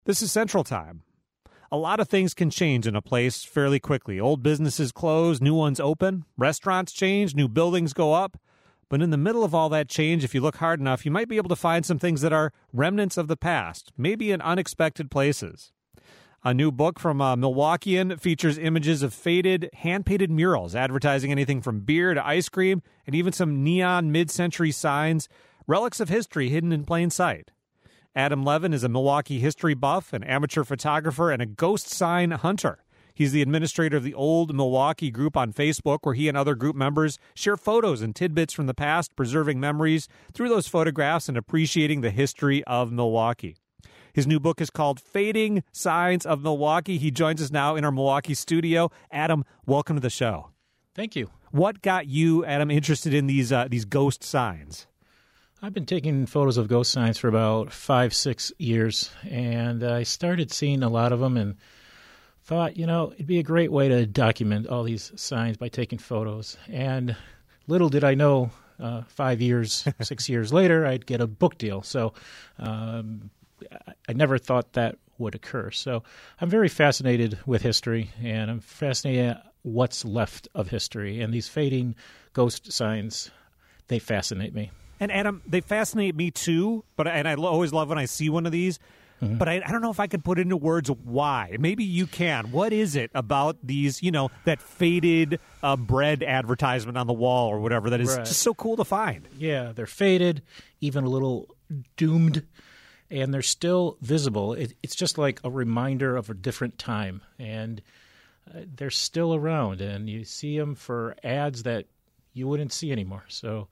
This is Central Time. A lot of things can change in a place fairly quickly. Old businesses close, new ones open, restaurants change, new buildings go up. But in the middle of all that change, if you look hard enough, you might be able to find some things that are remnants of the past, maybe in unexpected places. A new book from a Milwaukeean features images of faded, hand-painted murals advertising anything from beer to ice cream and even some neon mid-century signs, relics of history hidden in plain sight. Adam Levin is a Milwaukee history buff, an amateur photographer, and a ghost sign hunter. He's the administrator of the Old Milwaukee group on Facebook, where he and other group members share photos and tidbits from the past, preserving memories through those photographs and appreciating the history of Milwaukee. His new book is called Fading Signs of Milwaukee. He joins us now in our Milwaukee studio. Adam, welcome to the show. Thank you. What got you, Adam, interested in these ghost signs? I've been taking photos of ghost signs for about 5-6 years, and I started seeing a lot of them and thought, it'd be a great way to document all these signs by taking photos. And little did I know, 6 years later, I'd get a book deal. So I never thought that would occur. So I'm very fascinated with history, and I'm fascinated at what's left of history. And these fading ghost signs, they fascinate me. And Adam, they fascinate me too, and I always love when I see one of these, but I don't know if I could put into words why. Maybe you can. What is it about these, that faded bread advertisement on the wall or whatever that is just so cool to find? Yeah, they're faded, even a little doomed, and they're still visible. It's just like a reminder of a different time, and they're still around, and you see them for ads that you wouldn't see anymore. So,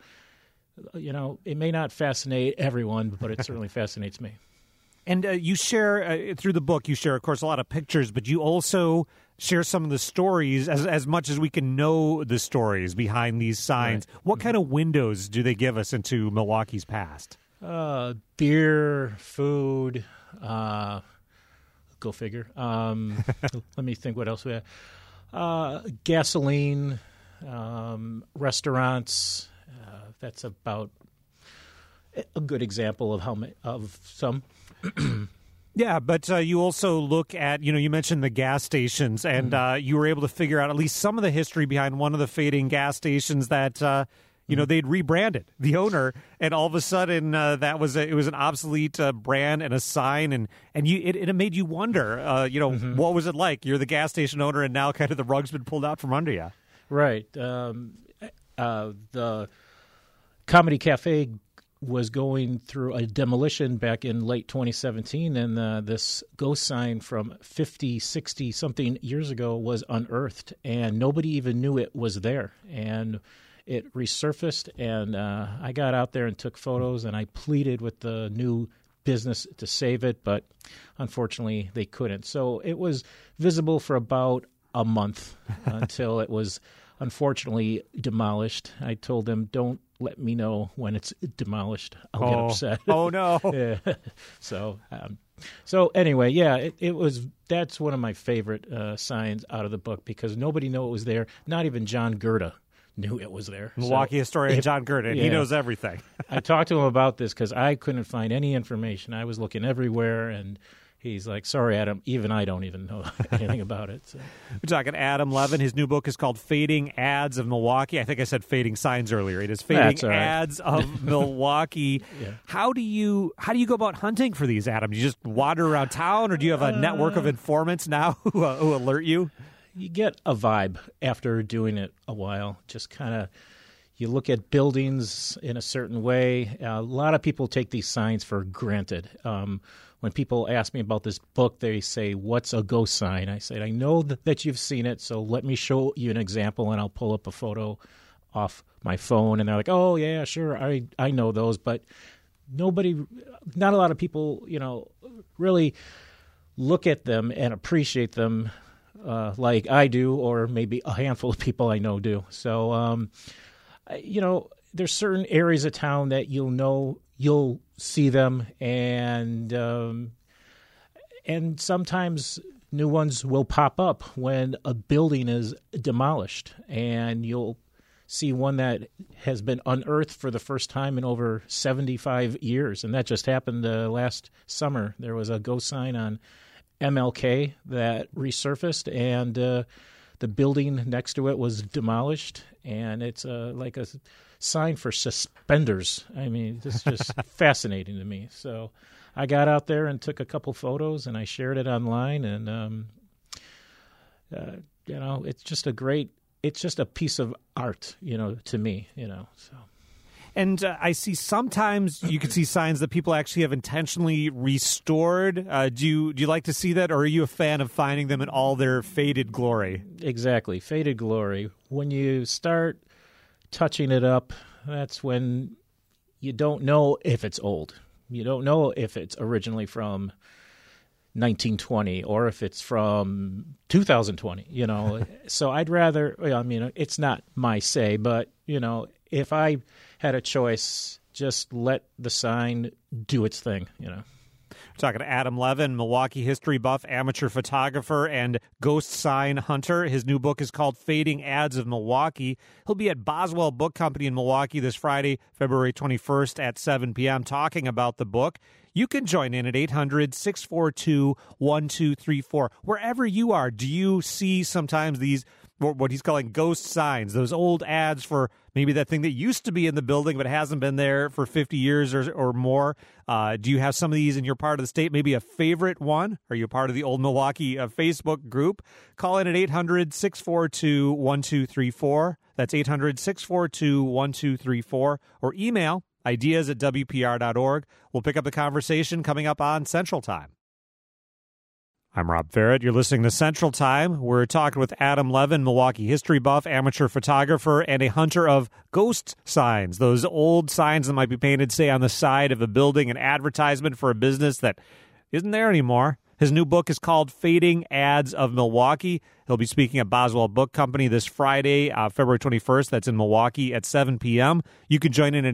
it may not fascinate everyone, but it certainly fascinates me. And you share, through the book, of course, a lot of pictures, but you also share some of the stories, as much as we can know the stories behind these signs. Right. What kind of windows do they give us into Milwaukee's past? Beer, food, go figure. Let me think what else we have. Gasoline, restaurants. That's about a good example of some. Yeah, but you also look at, you mentioned the gas stations, and you were able to figure out at least some of the history behind one of the fading gas stations that, they'd rebranded the owner, and all of a sudden it was an obsolete brand and a sign, and it made you wonder, what was it like? You're the gas station owner, and now kind of the rug's been pulled out from under you. Right. The Comedy Cafe was going through a demolition back in late 2017, and this ghost sign from 50, 60-something years ago was unearthed, and nobody even knew it was there. And it resurfaced, and I got out there and took photos, and I pleaded with the new business to save it, but unfortunately they couldn't. So it was visible for about a month until it was unfortunately demolished. I told them, don't let me know when it's demolished. I'll get upset. Oh, no. Yeah. So anyway, yeah, that's one of my favorite signs out of the book because nobody knew it was there. Not even John Gerda knew it was there. Milwaukee historian John Gerda. Yeah. He knows everything. I talked to him about this because I couldn't find any information. I was looking everywhere, and he's like, sorry, Adam, even I don't even know anything about it. So. We're talking Adam Levin. His new book is called Fading Ads of Milwaukee. I think I said Fading Signs earlier. It is Fading Ads of Milwaukee. Yeah. How do you go about hunting for these, Adam? Do you just wander around town, or do you have a network of informants now who alert you? You get a vibe after doing it a while. Just kind of, you look at buildings in a certain way. A lot of people take these signs for granted. When people ask me about this book, they say, what's a ghost sign? I said, I know that you've seen it, so let me show you an example, and I'll pull up a photo off my phone. And they're like, oh, yeah, sure, I know those. But not a lot of people, really look at them and appreciate them like I do, or maybe a handful of people I know do. So, there's certain areas of town that you'll see them, and sometimes new ones will pop up when a building is demolished, and you'll see one that has been unearthed for the first time in over 75 years, and that just happened last summer. There was a ghost sign on MLK that resurfaced, and the building next to it was demolished, and it's like a sign for suspenders. I mean, it's just fascinating to me. So I got out there and took a couple photos, and I shared it online, and it's just a piece of art, to me, so. And I see sometimes you can see signs that people actually have intentionally restored. Do you like to see that, or are you a fan of finding them in all their faded glory? Exactly, faded glory. When you start touching it up, that's when you don't know if it's old. You don't know if it's originally from 1920 or if it's from 2020, So I'd rather, it's not my say, but, if I had a choice, just let the sign do its thing, We're talking to Adam Levin, Milwaukee history buff, amateur photographer, and ghost sign hunter. His new book is called Fading Ads of Milwaukee. He'll be at Boswell Book Company in Milwaukee this Friday, February 21st at 7 p.m. talking about the book. You can join in at 800-642-1234. Wherever you are, do you see sometimes these, what he's calling ghost signs, those old ads for maybe that thing that used to be in the building but hasn't been there for 50 years or more? Do you have some of these in your part of the state? Maybe a favorite one? Are you a part of the Old Milwaukee Facebook group? Call in at 800-642-1234. That's 800-642-1234. Or email ideas@wpr.org. We'll pick up the conversation coming up on Central Time. I'm Rob Farrett. You're listening to Central Time. We're talking with Adam Levin, Milwaukee history buff, amateur photographer, and a hunter of ghost signs, those old signs that might be painted, say, on the side of a building, an advertisement for a business that isn't there anymore. His new book is called Fading Ads of Milwaukee. He'll be speaking at Boswell Book Company this Friday, February 21st. That's in Milwaukee at 7 p.m. You can join in at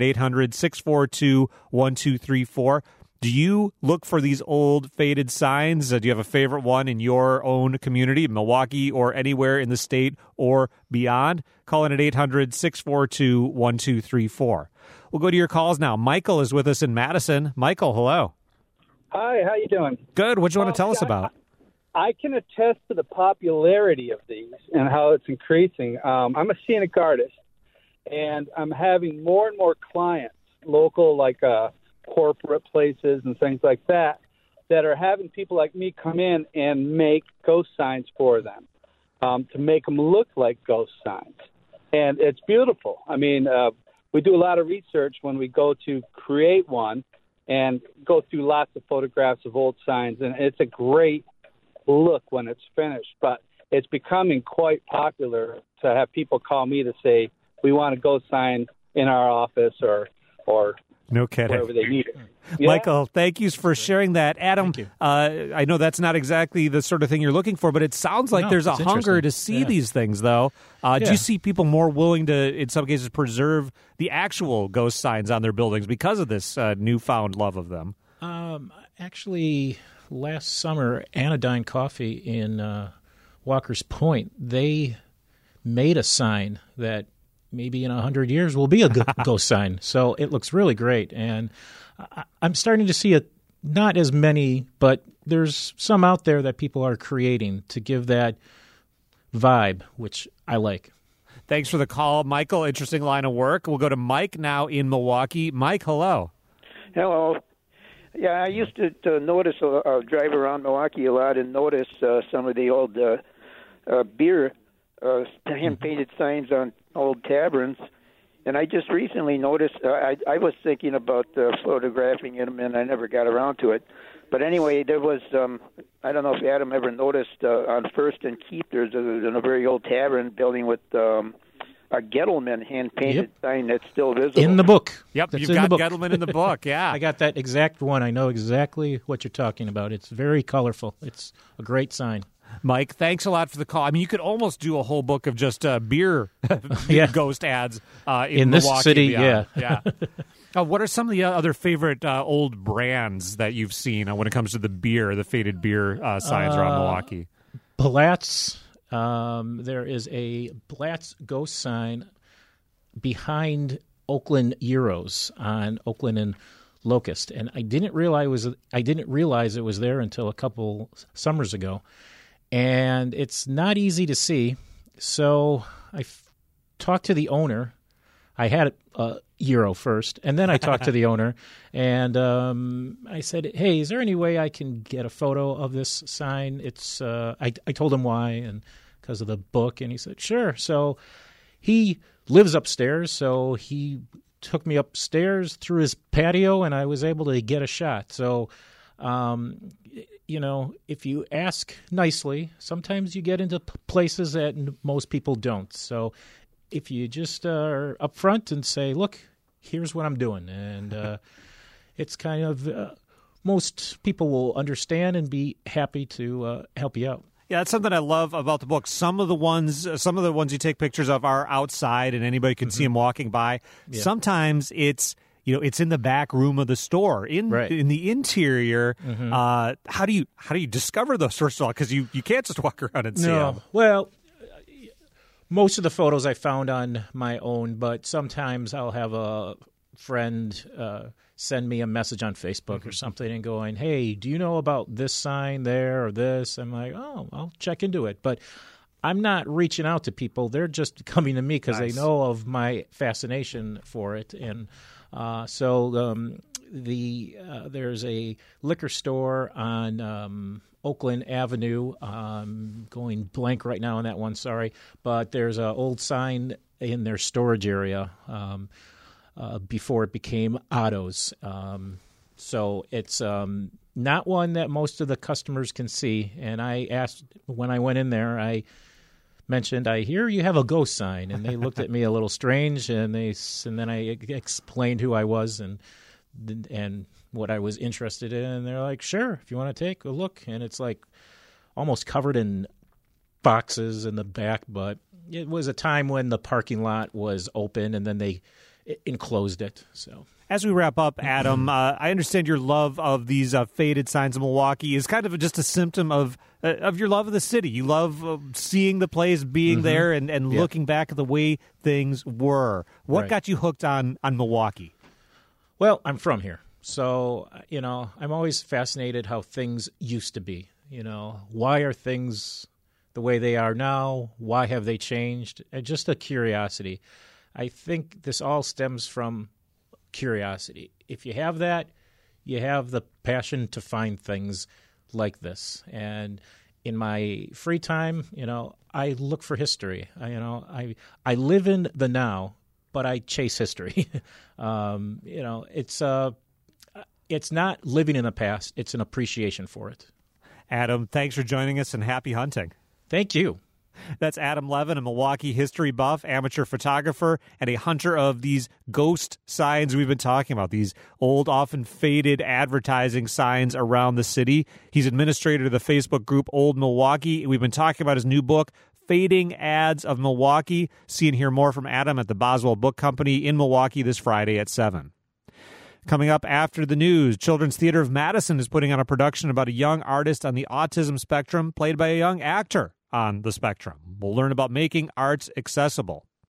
800-642-1234. Do you look for these old faded signs? Do you have a favorite one in your own community, Milwaukee or anywhere in the state or beyond? Call in at 800-642-1234. We'll go to your calls now. Michael is with us in Madison. Michael, hello. Hi, how you doing? Good. What do you want to tell us about? I can attest to the popularity of these and how it's increasing. I'm a scenic artist, and I'm having more and more clients, local, like corporate places and things like that, that are having people like me come in and make ghost signs for them, to make them look like ghost signs. And it's beautiful. I mean, we do a lot of research when we go to create one and go through lots of photographs of old signs, and it's a great look when it's finished. But it's becoming quite popular to have people call me to say, we want a ghost sign in our office or no kidding. Wherever they need it. Yeah? Michael, thank you for sharing that. Adam, I know that's not exactly the sort of thing you're looking for, but it sounds like there's a hunger to see these things, though. Do you see people more willing to, in some cases, preserve the actual ghost signs on their buildings because of this newfound love of them? Actually, last summer, Anodyne Coffee in Walker's Point, they made a sign that maybe in 100 years will be a ghost sign. So it looks really great. And I'm starting to see it, not as many, but there's some out there that people are creating to give that vibe, which I like. Thanks for the call, Michael. Interesting line of work. We'll go to Mike now in Milwaukee. Mike, hello. Hello. Yeah, I used to notice, drive around Milwaukee a lot and notice some of the old beer hand-painted signs on old taverns. And I just recently noticed, I was thinking about photographing them, and I never got around to it. But anyway, there was, I don't know if Adam ever noticed, on First and Keep, there's a very old tavern building with a Gettleman hand-painted sign that's still visible. In the book. Yep, that's you've got Gettleman in the book, yeah. I got that exact one. I know exactly what you're talking about. It's very colorful. It's a great sign. Mike, thanks a lot for the call. I mean, you could almost do a whole book of just beer ghost ads in this Milwaukee city. Yeah. What are some of the other favorite old brands that you've seen when it comes to the beer, the faded beer signs around Milwaukee? Blatz. There is a Blatz ghost sign behind Oakland Euros on Oakland and Locust, and I didn't realize it was there until a couple summers ago. And it's not easy to see. So I talked to the owner. I had a Euro first, and then I talked to the owner, and I said, "Hey, is there any way I can get a photo of this sign?" It's I told him why, and because of the book, and he said, "Sure." So he lives upstairs, so he took me upstairs through his patio, and I was able to get a shot. So, if you ask nicely, sometimes you get into places that most people don't. So if you just are upfront and say, look, here's what I'm doing, and it's kind of most people will understand and be happy to help you out. Yeah, that's something I love about the book. Some of the ones you take pictures of are outside, and anybody can see them walking by. Yeah. Sometimes it's in the back room of the store, in the interior. How do you discover those, first of all? Because you can't just walk around and see them. Well, most of the photos I found on my own, but sometimes I'll have a friend send me a message on Facebook or something and going, hey, do you know about this sign there or this? I'm like, oh, I'll check into it. But I'm not reaching out to people. They're just coming to me because they know of my fascination for it. And there's a liquor store on Oakland Avenue. Going blank right now on that one, sorry. But there's an old sign in their storage area before it became Otto's. So it's not one that most of the customers can see. And I asked, when I went in there, I mentioned, I hear you have a ghost sign. And they looked at me a little strange, and then I explained who I was and what I was interested in. And they're like, sure, if you want to take a look. And it's like almost covered in boxes in the back. But it was a time when the parking lot was open, and then they enclosed it. So as we wrap up, Adam, I understand your love of these faded signs of Milwaukee is kind of just a symptom of your love of the city. You love seeing the place, being there, and looking back at the way things were. What got you hooked on Milwaukee? Well, I'm from here. So, I'm always fascinated how things used to be. Why are things the way they are now? Why have they changed? And just a curiosity. I think this all stems from curiosity. If you have that, you have the passion to find things like this. And in my free time, I look for history. I live in the now, but I chase history. It's not living in the past. It's an appreciation for it. Adam, thanks for joining us, and happy hunting. Thank you. That's Adam Levin, a Milwaukee history buff, amateur photographer, and a hunter of these ghost signs we've been talking about, these old, often faded advertising signs around the city. He's administrator of the Facebook group Old Milwaukee. We've been talking about his new book, Fading Ads of Milwaukee. See and hear more from Adam at the Boswell Book Company in Milwaukee this Friday at 7. Coming up after the news, Children's Theater of Madison is putting on a production about a young artist on the autism spectrum played by a young actor on the spectrum. We'll learn about making arts accessible.